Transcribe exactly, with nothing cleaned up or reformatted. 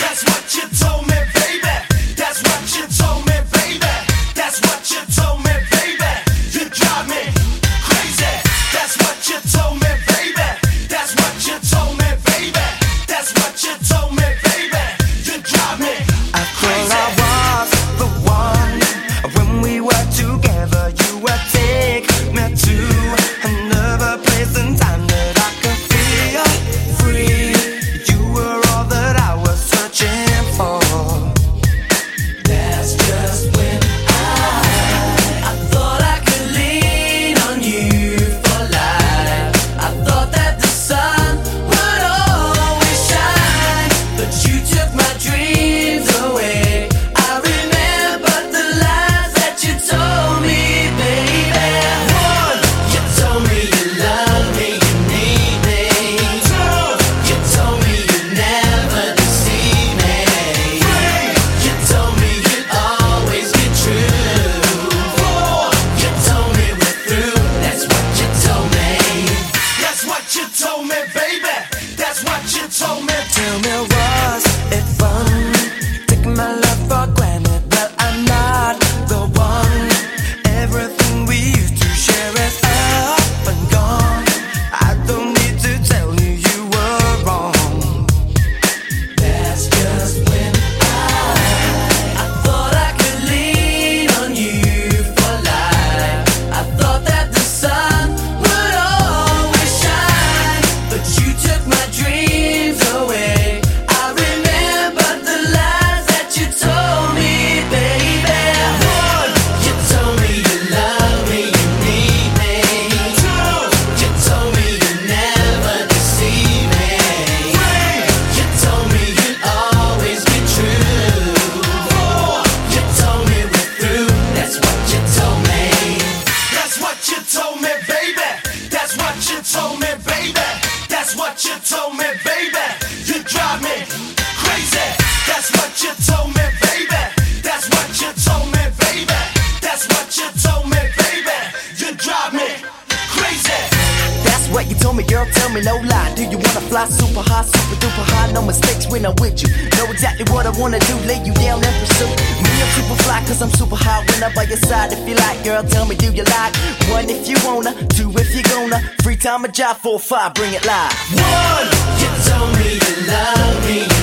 That's what you told me, baby. That's what you told me, baby. That's what you told me, baby. You drive me crazy. That's what you told me, baby. That's what you told me, baby. That's what you told me, baby. You drive me crazy. I thought I was the one when we were together. You would take me to another place and time that I could feel free. You were all that I was searching for. That's just when I I thought I could lean on you for life. I thought that the sun would always shine, but you took my dreams away. I remember the lies that you told me, baby. One, you told me you love me, you need me. Two, you told me you'd never deceive me. Three, you told me you'd always be true. Four, you told me we're through. That's what you told me. That's what you told me, baby. That's what you told me. Tell me, was it fun taking my love for granted? Well, I'm not the one. Everything we used to share is up and gone. I don't need to tell you you were wrong. That's just when I I thought I could lean on you for life. I thought that the sun would always shine, but you took my dreams away. I remember the lies that you told me, baby. One, you told me you love me, you need me. Two, you told me you'd never deceive me. Three, you told me you'd always be true. Four, you told me we're through. That's what you told me. That's what you told me, baby. That's what you told me, baby. That's what you told me, baby. You drive me crazy. That's what you told me, baby. That's what you told me, baby. That's what you told me, baby. You drive me crazy. That's what you told me, girl, tell me no lie. Do you wanna fly super high, super duper high? No mistakes when I'm with you. Know exactly what I wanna do, lay you down and pursue. Me, I'm super fly cause I'm super high when I'm by your side. If you like, girl, tell me, do you like? One if you wanna, two if you gonna. Free time a job, four, five, bring it live. One, you told me you love me.